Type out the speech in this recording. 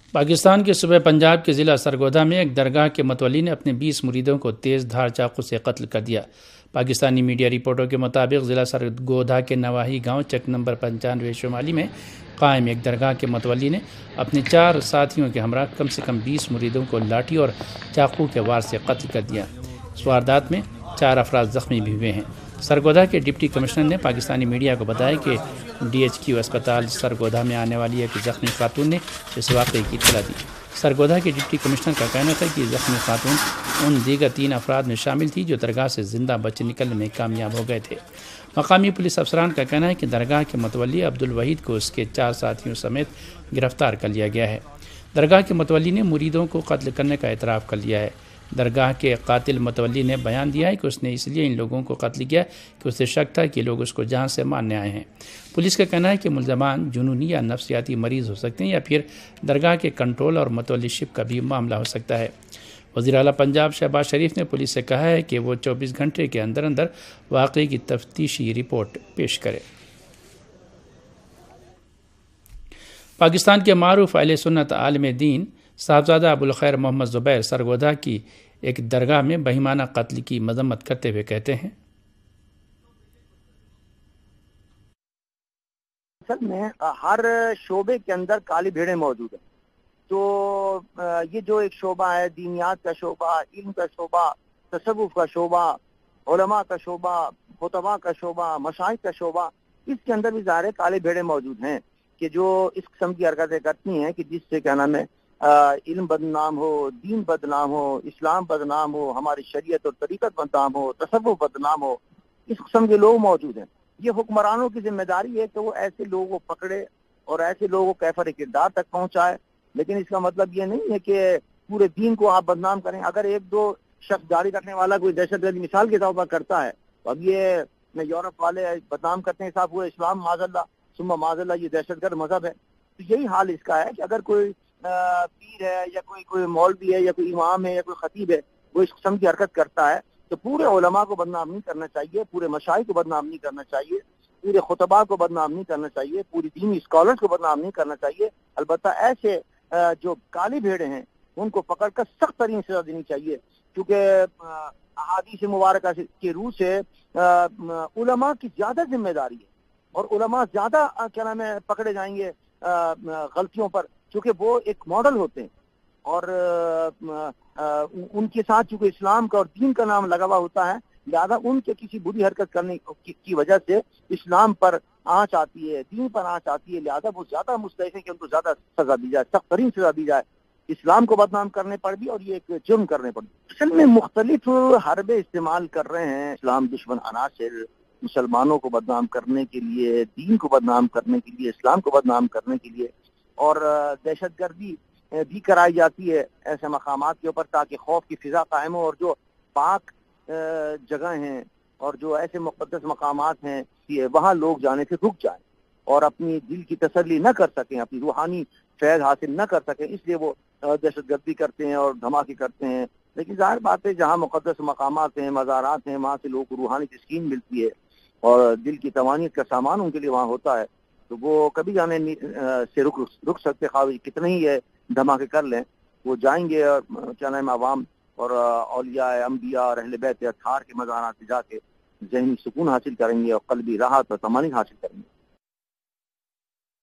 پاکستان کے صوبہ پنجاب کے ضلع سرگودھا میں ایک درگاہ کے متولی نے اپنے 20 مریدوں کو تیز دھار چاقو سے قتل کر دیا۔ پاکستانی میڈیا رپورٹوں کے مطابق ضلع سرگودھا کے نواحی گاؤں چک نمبر 95 شمالی میں قائم ایک درگاہ کے متولی نے اپنے 4 ساتھیوں کے ہمراہ کم سے کم 20 مریدوں کو لاٹھی اور چاقو کے وار سے قتل کر دیا۔ اس واردات میں 4 افراد زخمی بھی ہوئے ہیں۔ سرگودھا کے ڈپٹی کمشنر نے پاکستانی میڈیا کو بتایا کہ DHQ اسپتال سرگودھا میں آنے والی ایک زخمی خاتون نے اس واقعے کی اطلاع دی۔ سرگودھا کے ڈپٹی کمشنر کا کہنا تھا کہ زخمی خاتون ان دیگر 3 افراد میں شامل تھی جو درگاہ سے زندہ بچ نکلنے میں کامیاب ہو گئے تھے۔ مقامی پولیس افسران کا کہنا ہے کہ درگاہ کے متولی عبدالوحید کو اس کے 4 ساتھیوں سمیت گرفتار کر لیا گیا ہے۔ درگاہ کے متولی نے مریدوں کو قتل کرنے کا اعتراف کر لیا ہے۔ درگاہ کے قاتل متولی نے بیان دیا ہے کہ اس نے اس لیے ان لوگوں کو قتل کیا کہ اسے شک تھا کہ لوگ اس کو جان سے مارنے آئے ہیں۔ پولیس کا کہنا ہے کہ ملزمان جنونی یا نفسیاتی مریض ہو سکتے ہیں یا پھر درگاہ کے کنٹرول اور متولی شپ کا بھی معاملہ ہو سکتا ہے۔ وزیر اعلیٰ پنجاب شہباز شریف نے پولیس سے کہا ہے کہ وہ 24 گھنٹے کے اندر واقعے کی تفتیشی رپورٹ پیش کرے۔ پاکستان کے معروف اہل سنت عالم دین صاحبزادہ ابوالخیر محمد زبیر سرگودھا کی ایک درگاہ میں بہیمانہ قتل کی مذمت کرتے ہوئے کہتے ہیں، اصل میں ہر شعبے کے اندر کالی بھیڑیں موجود ہیں۔ تو یہ جو ایک شعبہ ہے، دینیات کا شعبہ، علم کا شعبہ، تصوف کا شعبہ، علماء کا شعبہ، خطباء کا شعبہ، مشائخ کا شعبہ، اس کے اندر بھی ظاہر کالے بھیڑیں موجود ہیں کہ جو اس قسم کی حرکتیں کرتی ہیں کہ جس سے کیا نام ہے علم بدنام ہو، دین بدنام ہو، اسلام بدنام ہو، ہماری شریعت اور طریقت بدنام ہو، تصوف بدنام ہو۔ اس قسم کے لوگ موجود ہیں۔ یہ حکمرانوں کی ذمہ داری ہے کہ وہ ایسے لوگوں کو پکڑے اور ایسے لوگوں کو کیفر کردار تک پہنچائے، لیکن اس کا مطلب یہ نہیں ہے کہ پورے دین کو آپ بدنام کریں۔ اگر 1-2 شخص جاری رکھنے والا کوئی دہشت گردی مثال کے طور پر کرتا ہے، تو اب یہ یورپ والے بدنام کرتے ہیں صاحب وہ اسلام معاذ اللہ ثم معاذ اللہ یہ دہشت گرد مذہب ہے۔ تو یہی حال اس کا ہے کہ اگر کوئی پیر ہے یا کوئی مولوی ہے یا کوئی امام ہے یا کوئی خطیب ہے، وہ اس قسم کی حرکت کرتا ہے تو پورے علماء کو بدنام نہیں کرنا چاہیے، پورے مشائخ کو بدنام نہیں کرنا چاہیے، پورے خطباء کو بدنام نہیں کرنا چاہیے، پوری دینی اسکالرز کو بدنام نہیں کرنا چاہیے۔ البتہ ایسے جو کالی بھیڑیں ہیں ان کو پکڑ کر سخت ترین سزا دینی چاہیے، کیونکہ احادیث مبارکہ کی روح سے علماء کی زیادہ ذمہ داری ہے اور علماء زیادہ پکڑے جائیں گے غلطیوں پر، کیونکہ وہ ایک ماڈل ہوتے ہیں اور ان کے ساتھ چونکہ اسلام کا اور دین کا نام لگا ہوا ہوتا ہے، لہذا ان کے کسی بری حرکت کرنے کی وجہ سے اسلام پر آنچ آتی ہے، دین پر آنچ آتی ہے، لہذا وہ زیادہ مستحق ہے کہ ان کو زیادہ سزا دی جائے، سخت ترین سزا دی جائے، اسلام کو بدنام کرنے پر بھی اور یہ ایک جرم کرنے پر بھی۔ اصل میں مختلف حربے استعمال کر رہے ہیں اسلام دشمن عناصر مسلمانوں کو بدنام کرنے کے لیے، دین کو بدنام کرنے کے لیے، اسلام کو بدنام کرنے کے لیے، اور دہشت گردی بھی کرائی جاتی ہے ایسے مقامات کے اوپر تاکہ خوف کی فضا قائم ہو، اور جو پاک جگہ ہیں اور جو ایسے مقدس مقامات ہیں وہاں لوگ جانے سے رک جائیں اور اپنی دل کی تسلی نہ کر سکیں، اپنی روحانی فیض حاصل نہ کر سکیں، اس لیے وہ دہشت گردی کرتے ہیں اور دھماکے کرتے ہیں۔ لیکن ظاہر بات ہے جہاں مقدس مقامات ہیں، مزارات ہیں، وہاں سے لوگوں کو روحانی تسکین ملتی ہے اور دل کی طمانینت کا سامان ان کے لیے وہاں ہوتا ہے، تو وہ کبھی جانے سے رک سکتے، خواہ کتنے ہی دھماکے کر لیں، وہ جائیں گے اور کیا نام عوام اور اولیاء انبیاء اور اہل بیت اطہار کے مزارات سے جا کے ذہنی سکون حاصل کریں گے اور قلبی راحت اور طمانینت حاصل کریں گے۔